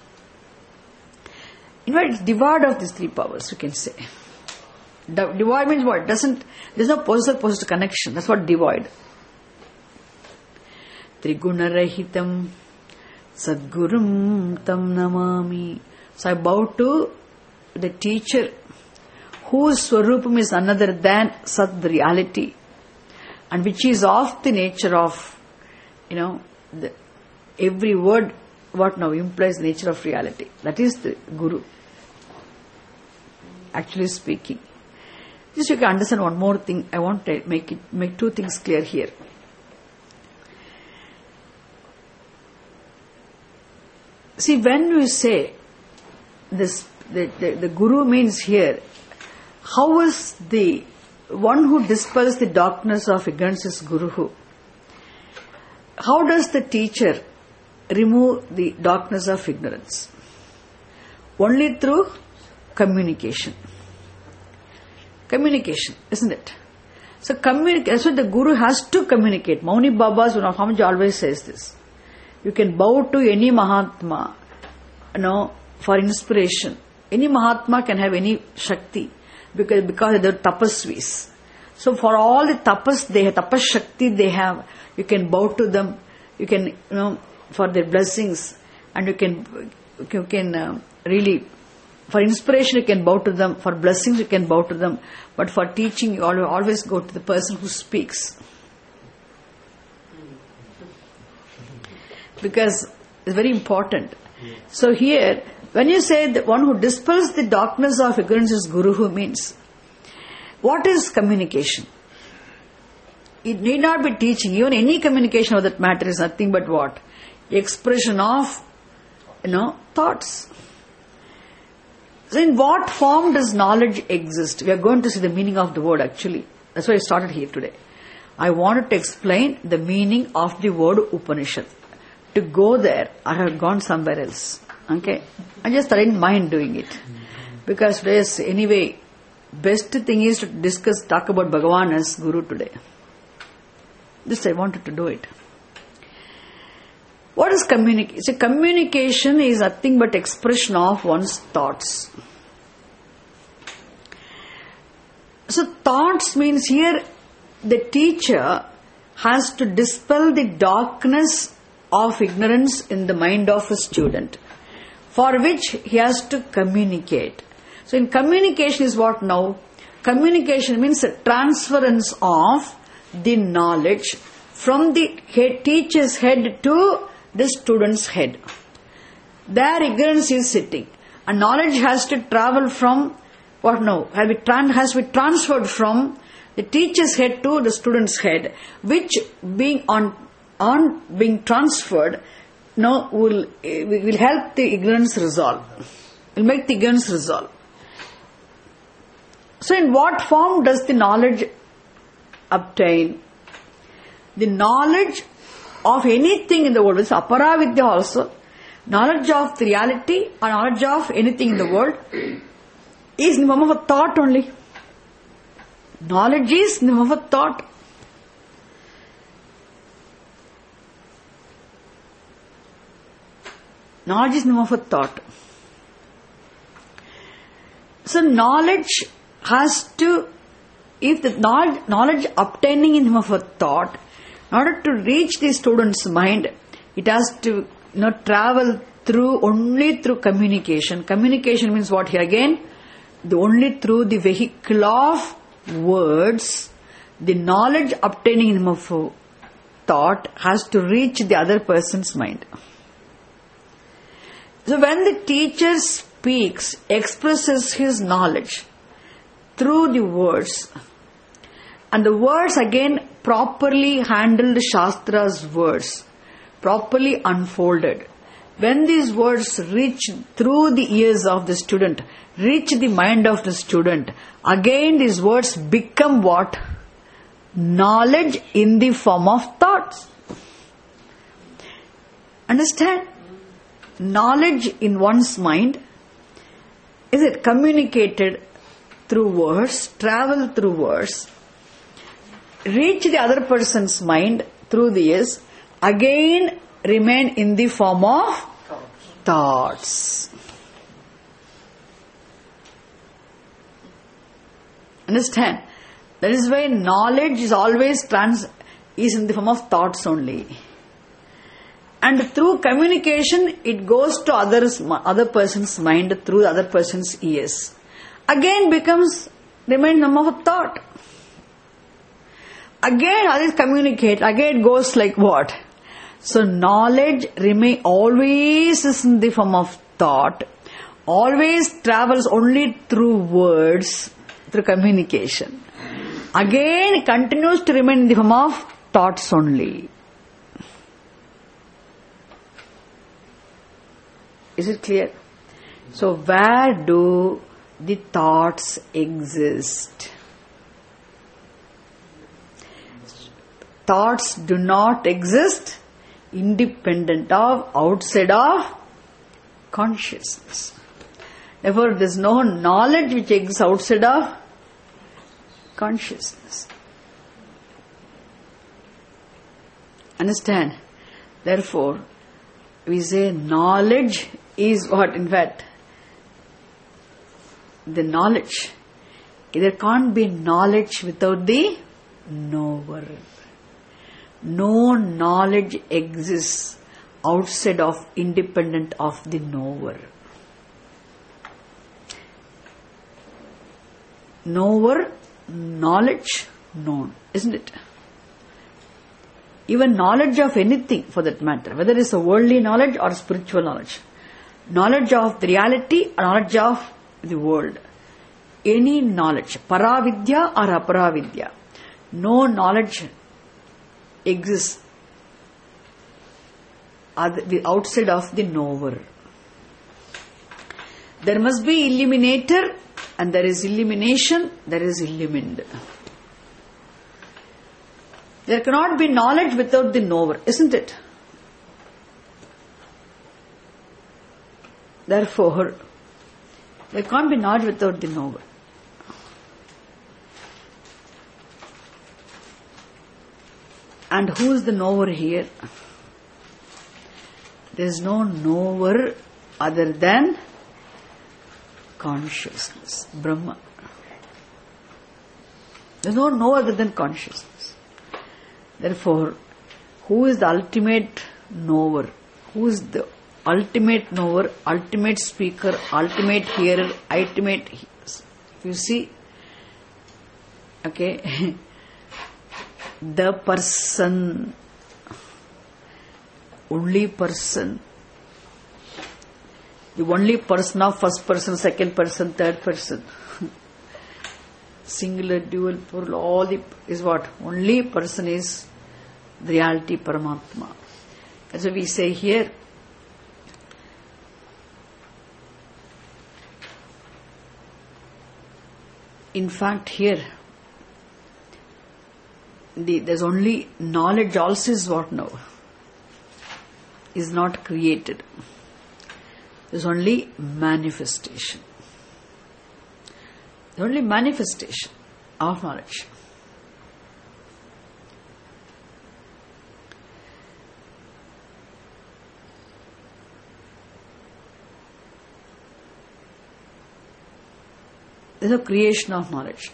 In fact, it's devoid of these three powers, you can say. Devoid means what? Doesn't, there's no possessor-possessed connection. That's what devoid. Trigunarahitam Sadgurum Tam Namami. So I bow to the teacher whose Swarupam is another than Sad reality, and which is of the nature of, you know, the, every word what now implies the nature of reality. That is the Guru. Actually speaking. Just you can understand one more thing. I want to make it, make two things clear here. See, when we say this, the, the, the Guru means here, how is the one who dispels the darkness of ignorance is Guru? How does the teacher remove the darkness of ignorance? Only through communication. Communication, isn't it? So communicate. So the Guru has to communicate. Mauni Baba's one of Swamiji always says this. You can bow to any Mahatma, you know, for inspiration. Any Mahatma can have any Shakti because because they're tapasvis. So for all the tapas they have, tapas Shakti they have, you can bow to them. You can, you know, for their blessings, and you can you can uh, really, for inspiration you can bow to them. For blessings you can bow to them. But for teaching you always go to the person who speaks. because it's very important. So here, when you say the one who dispels the darkness of ignorance is Guru, who means, what is communication? It need not be teaching. Even any communication of that matter is nothing but what? Expression of, you know, thoughts. So in what form does knowledge exist? We are going to see the meaning of the word actually. That's why I started here today. I wanted to explain the meaning of the word Upanishad. To go there, I have gone somewhere else. Okay? I just didn't mind doing it. Because today's, anyway, best thing is to discuss, talk about Bhagavan as Guru today. Just I wanted to do it. What is communication? So communication is nothing but expression of one's thoughts. So thoughts means here the teacher has to dispel the darkness of ignorance in the mind of a student, for which he has to communicate. So in communication is what now? Communication means a transference of the knowledge from the head, teacher's head to the student's head. There ignorance is sitting. And knowledge has to travel from, what now? Has to be transferred from the teacher's head to the student's head, which being on, on being transferred, now will, will help the ignorance resolve. Will make the ignorance resolve. So in what form does the knowledge obtain? The knowledge of anything in the world, it's apara vidya also, knowledge of the reality or knowledge of anything in the world is in the form of a thought only. Knowledge is in the form of a thought. Knowledge is in the form of a thought. So knowledge has to, if the knowledge, knowledge obtaining in the form of a thought, in order to reach the student's mind, it has to, you know, travel through, only through communication. Communication means what here again? The only through the vehicle of words, the knowledge obtaining in the form of thought has to reach the other person's mind. So when the teacher speaks, expresses his knowledge through the words, and the words again properly handled, Shastra's words, properly unfolded. When these words reach through the ears of the student, reach the mind of the student, again these words become what? Knowledge in the form of thoughts. Understand? Knowledge in one's mind, is it communicated through words, travel through words, reach the other person's mind through the ears, again remain in the form of thoughts. Understand? That is why knowledge is always trans is in the form of thoughts only. And through communication, it goes to others, other person's mind through the other person's ears. Again becomes, remains in the form of thought. Again others communicate, again it goes like what? So knowledge remain always is in the form of thought, always travels only through words, through communication. Again continues to remain in the form of thoughts only. Is it clear? So where do the thoughts exist? Thoughts do not exist independent of, outside of consciousness. Therefore, there is no knowledge which exists outside of consciousness. Understand? Therefore, we say knowledge is what? In fact, the knowledge. There can't be knowledge without the knower. No knowledge exists outside of, independent of the knower. Knower, knowledge, known, isn't it? even knowledge of anything for that matter, whether it's a worldly knowledge or spiritual knowledge, knowledge of the reality or knowledge of the world, any knowledge, paravidya or aparavidya, no knowledge exists outside of the knower. There must be illuminator, and there is illumination, there is illumined. There cannot be knowledge without the knower, isn't it? Therefore, there can't be knowledge without the knower. And who is the knower here? There is no knower other than consciousness, Brahma. There is no knower other than consciousness. Therefore, who is the ultimate knower? Who is the ultimate knower, ultimate speaker, ultimate hearer, ultimate... You see? Okay? The person, only person, the only person of first person, second person, third person, singular, dual, plural, all the is what? Only person is the reality Paramatma. That's why we say here, in fact here, The, there's only knowledge also is what now? Is not created. There's only manifestation. There's only manifestation of knowledge. There's a creation of knowledge.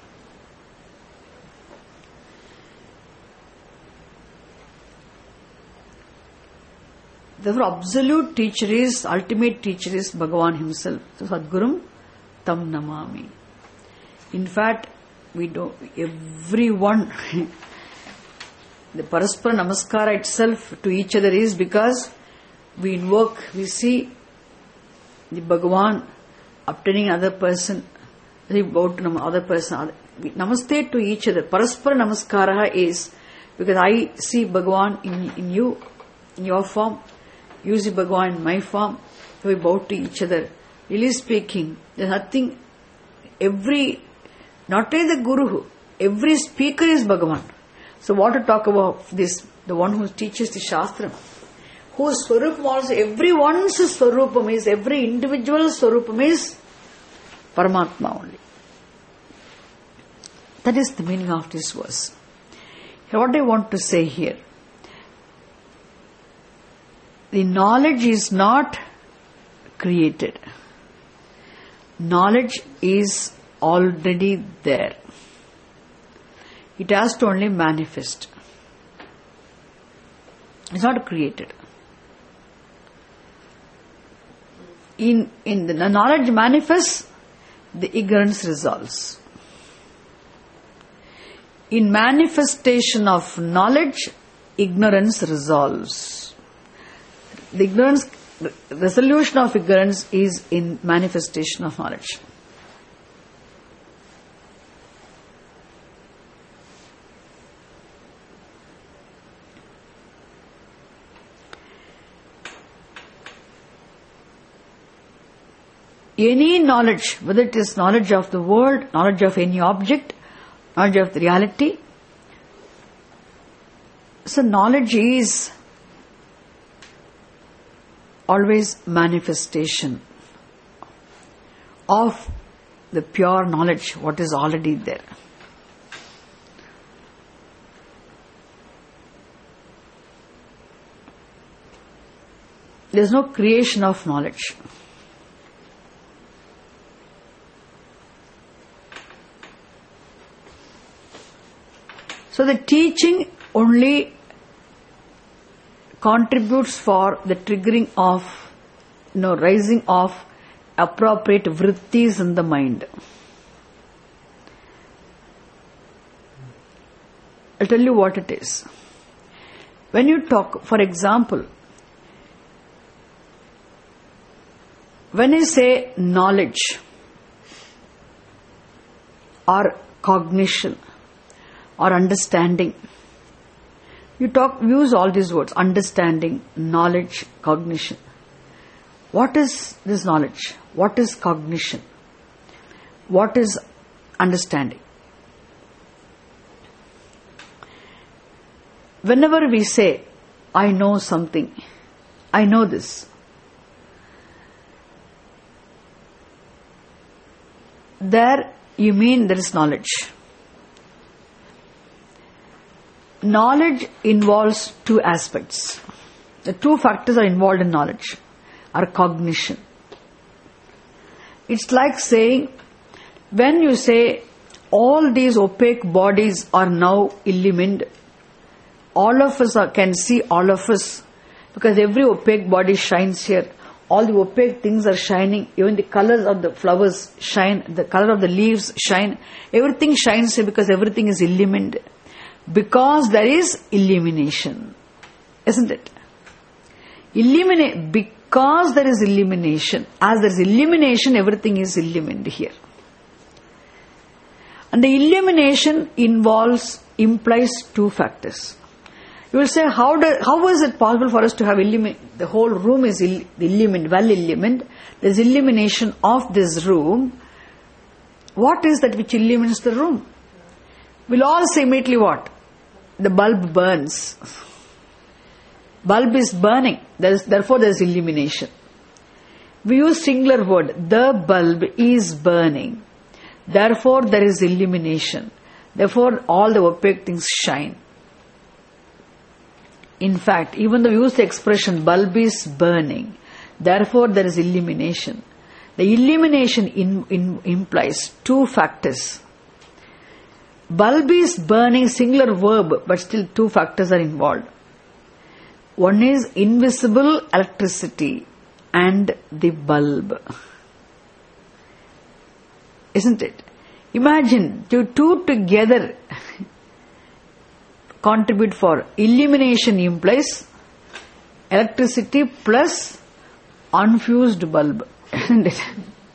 Therefore, absolute teacher is, ultimate teacher is Bhagavan himself. So, Sadgurum Tam Namami. In fact, we do, everyone, the Paraspara Namaskara itself to each other is because we invoke, we see the Bhagavan obtaining other person, we bow to other person. Namaste to each other. Paraspara Namaskara is because I see Bhagavan in, in you, in your form. You see Bhagavan in my form, so we bow to each other. Really speaking, there's nothing, every, not only the Guru, every speaker is Bhagavan. So what to talk about this, the one who teaches the Shastra, whose Swarupam also, everyone's Swarupam is, every individual's Swarupam is Paramatma only. That is the meaning of this verse. What I want to say here, the knowledge is not created. Knowledge is already there. It has to only manifest. It's not created. In, in the knowledge manifests, the ignorance resolves. In manifestation of knowledge, ignorance resolves. The ignorance, resolution of ignorance is in manifestation of knowledge. Any knowledge, whether it is knowledge of the world, knowledge of any object, knowledge of the reality, so knowledge is always manifestation of the pure knowledge, what is already there. There is no creation of knowledge. So the teaching only contributes for the triggering of, you know, rising of appropriate vrittis in the mind. I'll tell you what it is. When you talk, for example, when I say knowledge or cognition or understanding, you talk, use all these words: understanding, knowledge, cognition. What is this knowledge? What is cognition? What is understanding? Whenever we say, I know something, I know this, there you mean there is knowledge. Knowledge involves two aspects. The two factors are involved in knowledge, are cognition. It's like saying, when you say all these opaque bodies are now illumined, all of us are, can see all of us, because every opaque body shines here. All the opaque things are shining. Even the colors of the flowers shine. The color of the leaves shine. Everything shines here because everything is illumined. Because there is illumination. Isn't it? Illuminate, because there is illumination. As there is illumination, everything is illumined here. And the illumination involves, implies two factors. You will say, how do, how is it possible for us to have illumin? The whole room is ill, illumined, well illumined. There is illumination of this room. What is that which illumines the room? We'll all say immediately what? The bulb burns. Bulb is burning. There is, therefore there is illumination. We use singular word. The bulb is burning. Therefore there is illumination. Therefore all the opaque things shine. In fact, even though we use the expression bulb is burning, therefore there is illumination. The illumination in, in, implies two factors. Bulb is burning, singular verb, but still two factors are involved. One is invisible electricity and the bulb. Isn't it? Imagine, the two together contribute for illumination implies electricity plus unfused bulb. Isn't it?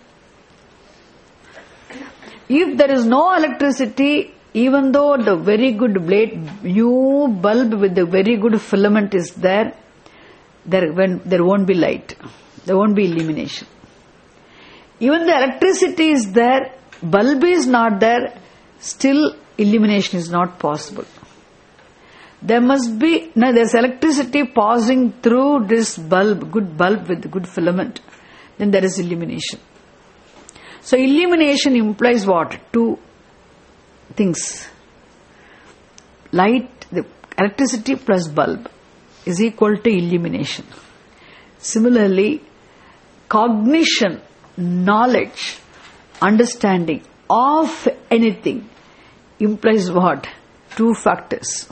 If there is no electricity, even though the very good blade, new bulb with the very good filament is there, there, when, there won't be light. There won't be illumination. Even the electricity is there, bulb is not there, still illumination is not possible. There must be, no, there's electricity passing through this bulb, good bulb with good filament. Then there is illumination. So illumination implies what? Two things. Light, the electricity plus bulb is equal to illumination. Similarly, cognition, knowledge, understanding of anything implies what? Two factors.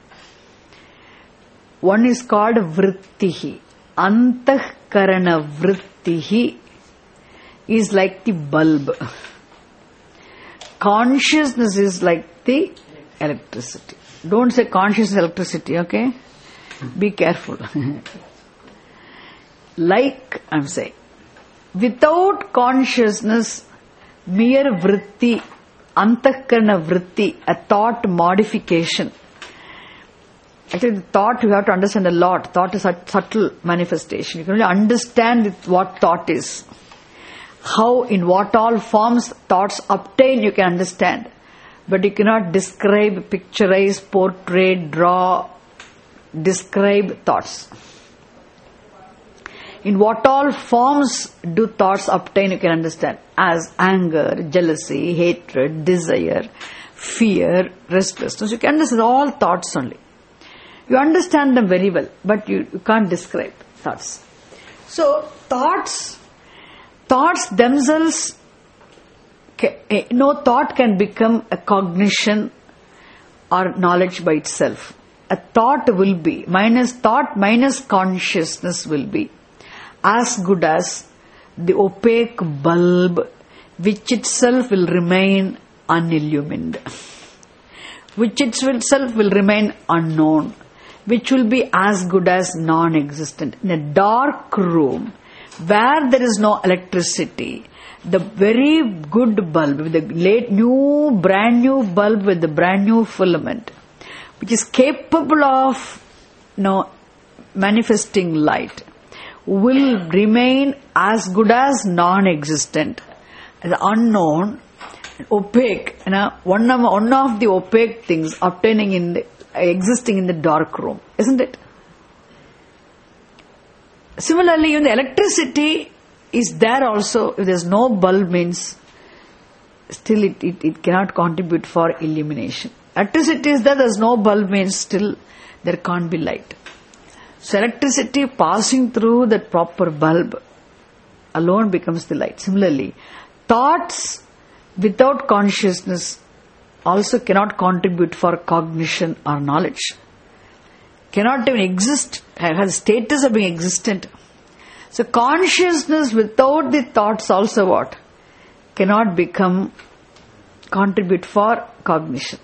One is called vrittihi. Antahkarana vrittihi is like the bulb. Consciousness is like the electricity. Don't say conscious electricity, okay? Be careful. Like I'm saying, without consciousness, mere vritti, antahkarana vritti, a thought modification. Actually, the thought you have to understand a lot. Thought is a subtle manifestation. You can only understand what thought is. How, in what all forms thoughts obtain, you can understand. But you cannot describe, picturize, portray, draw, describe thoughts. In what all forms do thoughts obtain, you can understand. As anger, jealousy, hatred, desire, fear, restlessness. You can understand all thoughts only. You understand them very well, but you, you can't describe thoughts. So, thoughts, thoughts themselves, no thought can become a cognition or knowledge by itself. A thought will be, minus thought minus consciousness will be as good as the opaque bulb, which itself will remain unillumined, which itself will remain unknown, which will be as good as non-existent. In a dark room, where there is no electricity, the very good bulb, with the late new, brand new bulb with the brand new filament, which is capable of, you know, manifesting light, will remain as good as non-existent, as unknown, opaque. You know, one of one of the opaque things obtaining in the, existing in the dark room, isn't it? Similarly, when the electricity is there also, if there is no bulb, means still it, it, it cannot contribute for illumination. Electricity is there, there is no bulb, means still there can't be light. So electricity passing through that proper bulb alone becomes the light. Similarly, thoughts without consciousness also cannot contribute for cognition or knowledge. Cannot even exist, has status of being existent. So consciousness without the thoughts also what? Cannot become, contribute for cognition.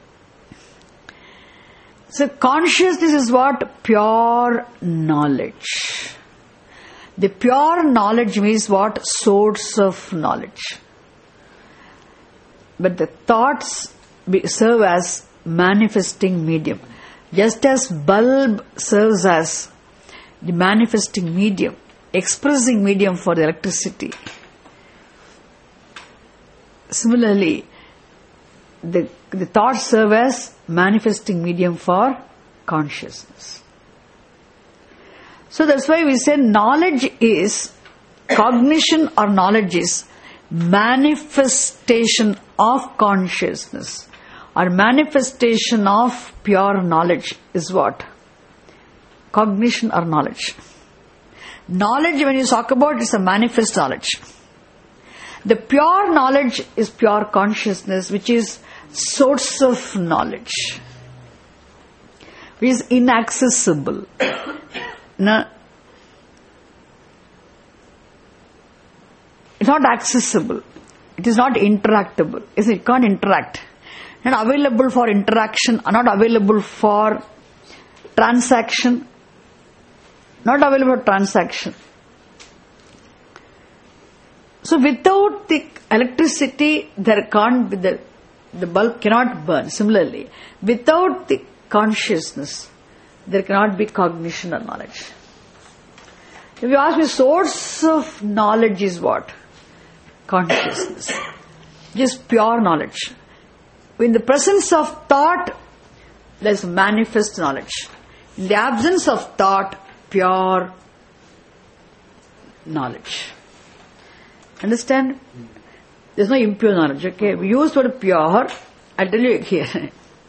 So consciousness is what? Pure knowledge. The pure knowledge means what? Source of knowledge. But the thoughts serve as manifesting medium. Just as bulb serves as the manifesting medium, expressing medium for the electricity. Similarly, the, the thoughts serve as manifesting medium for consciousness. So that's why we say knowledge is, cognition or knowledge is manifestation of consciousness, or manifestation of pure knowledge is what? Cognition or knowledge. Knowledge, when you talk about, is a manifest knowledge. The pure knowledge is pure consciousness, which is source of knowledge, which is inaccessible. No, it's not accessible. It is not interactable. It can't interact. Not available for interaction, not available for transaction, not available for transaction. So without the electricity, there can't be the, the bulb cannot burn. Similarly, without the consciousness, there cannot be cognition or knowledge. If you ask me, source of knowledge is what? Consciousness. Just pure knowledge. In the presence of thought, there is manifest knowledge. In the absence of thought, pure knowledge. Understand? There is no impure knowledge. Okay, we use the word pure. I'll tell you here.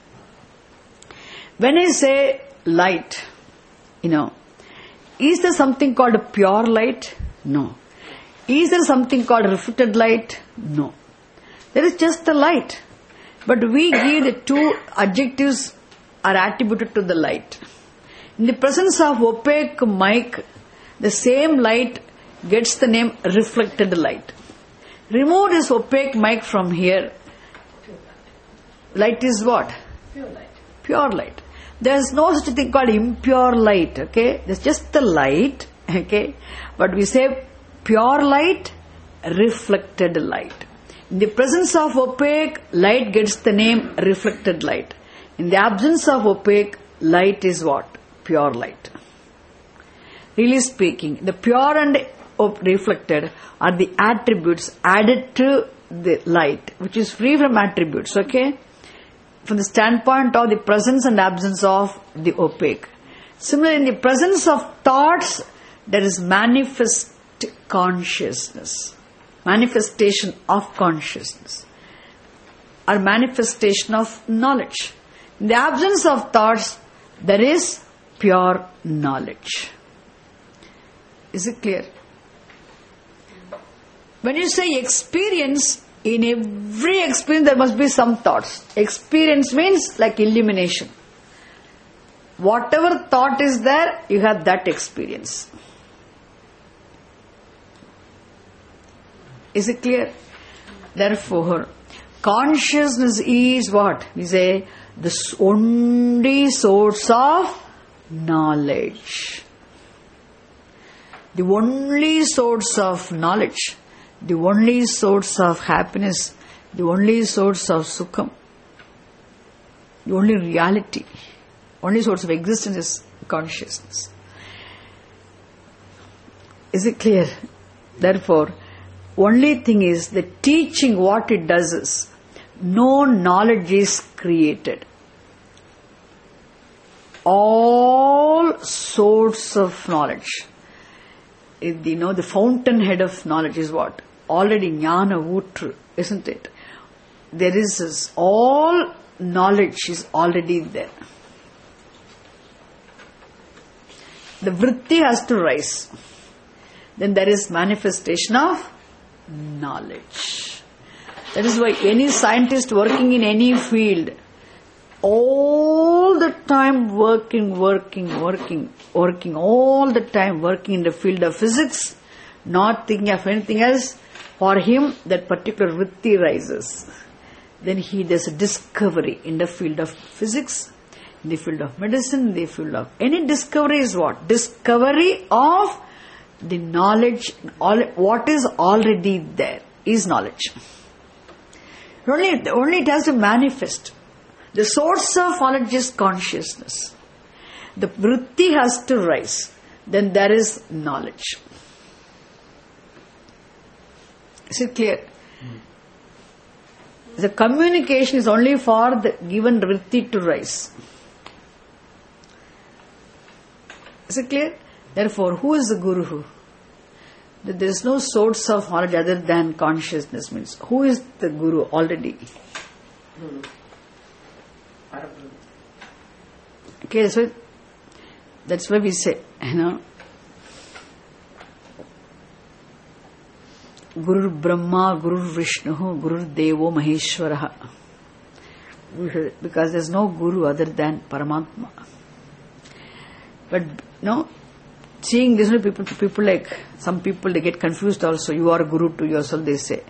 When I say light, you know, is there something called pure light? No. Is there something called reflected light? No. There is just the light. But we give the two adjectives are attributed to the light. In the presence of opaque mic, the same light gets the name reflected light. Remove this opaque mic from here. Light is what? Pure light. Pure light. There is no such thing called impure light. Okay, there's just the light. Okay, but we say pure light, reflected light. In the presence of opaque, light gets the name reflected light. In the absence of opaque, light is what? Pure light. Really speaking, the pure and reflected are the attributes added to the light, which is free from attributes, okay? From the standpoint of the presence and absence of the opaque. Similarly, in the presence of thoughts, there is manifest consciousness. Manifestation of consciousness. Or manifestation of knowledge. In the absence of thoughts, there is pure knowledge. Is it clear? When you say experience, in every experience there must be some thoughts. Experience means like illumination. Whatever thought is there, you have that experience. Is it clear? Therefore, consciousness is what? We say the only source of knowledge. The only source of knowledge, the only source of happiness, the only source of sukham, the only reality, only source of existence is consciousness. Is it clear? Therefore, only thing is the teaching, what it does is, no knowledge is created. All sorts of knowledge. You know, the fountainhead of knowledge is what? Already jnana utru, isn't it? There is this, all knowledge is already there. The vritti has to rise. Then there is manifestation of knowledge. That is why any scientist working in any field, all the time working, working, working, working, all the time working in the field of physics, not thinking of anything else, for him that particular vritti rises. Then he does a discovery in the field of physics, in the field of medicine, in the field of... Any discovery is what? Discovery of the knowledge, all, what is already there is knowledge. Only, only it has to manifest. The source of knowledge is consciousness. The vritti has to rise. Then there is knowledge. Is it clear? Mm. The communication is only for the given vritti to rise. Is it clear? Therefore, who is the guru? There is no source of knowledge other than consciousness. Means, who is the guru already? Okay, that's why, that's why we say, you know, Guru Brahma, Guru Vishnu, Guru Devo Maheshwaraha. Because there is no guru other than Paramatma. But, you know, seeing this, people, people like, some people, they get confused also. You are a guru to yourself, they say.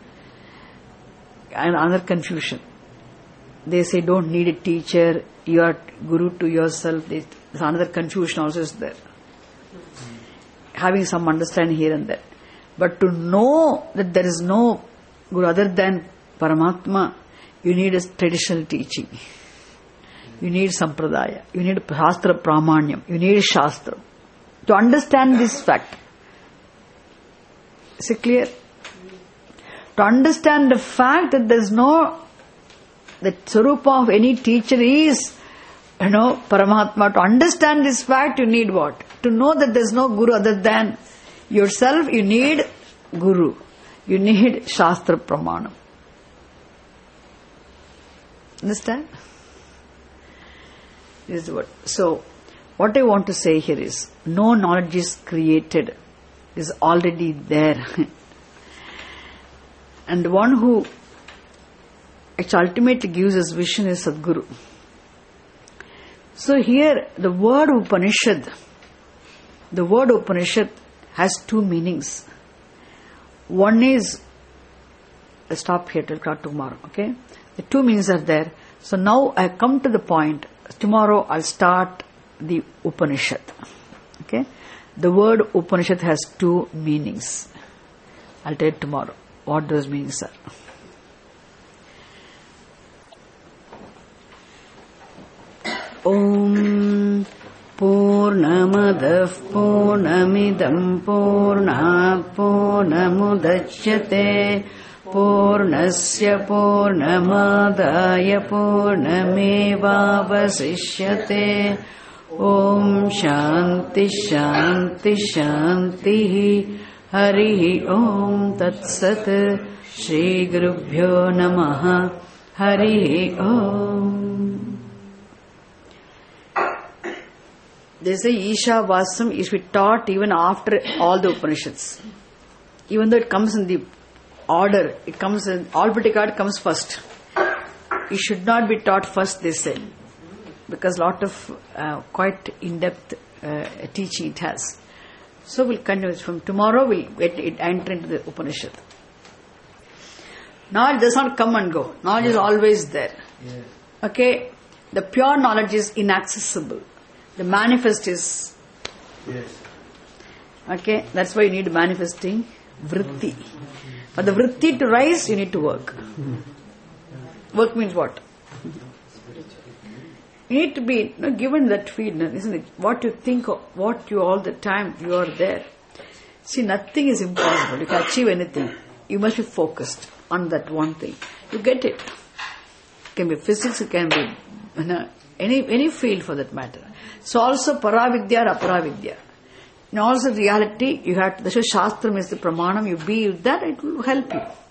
And another confusion. They say, don't need a teacher, you are guru to yourself. There's another confusion also is there. Having some understanding here and there. But to know that there is no guru other than Paramatma, you need a traditional teaching. You need sampradaya. You need shastra pramanyam. You need shastra. To understand this fact. Is it clear? To understand the fact that there is no, the swarupa of any teacher is, you know, Paramatma. To understand this fact, you need what? To know that there is no guru other than yourself, you need guru. You need shastra pramanam. Understand? This is what. So, what I want to say here is, no knowledge is created. It is already there. And the one who actually ultimately gives us vision is Sadguru. So here, the word Upanishad, the word Upanishad has two meanings. One is, I'll stop here till tomorrow, okay? The two meanings are there. So now I come to the point, tomorrow I'll start the Upanishad, okay? The word Upanishad has two meanings. I'll tell you tomorrow what those meanings are. Om Purnamadah Purnamidam Purnat Purnamudachyate Purnasya Purnamadaya Purnamevavasishyate Om Shanti Shanti Shanti Harihi Om Tat Sat Shri Gurubhyo Namaha Harihi Om. They say Isha Vasam is to be taught even after all the Upanishads. Even though it comes in the order, it comes in, alphabetical comes first. It should not be taught first, they say. Because lot of uh, quite in-depth uh, teaching it has. So we'll continue from tomorrow, we'll get it, enter into the Upanishad. Knowledge does not come and go. Knowledge is always there. Okay? The pure knowledge is inaccessible. The manifest is... Yes. Okay, that's why you need manifesting vritti. For the vritti to rise, you need to work. Work means what? You need to be you know, given that field, isn't it? What you think of, what you all the time, you are there. See, nothing is impossible. You can achieve anything. You must be focused on that one thing. You get it. It can be physics, it can be you know, any any field for that matter. So also paravidya or aparavidya. And also reality, you have to, the Shastram is the pramanam, you be with that, it will help you.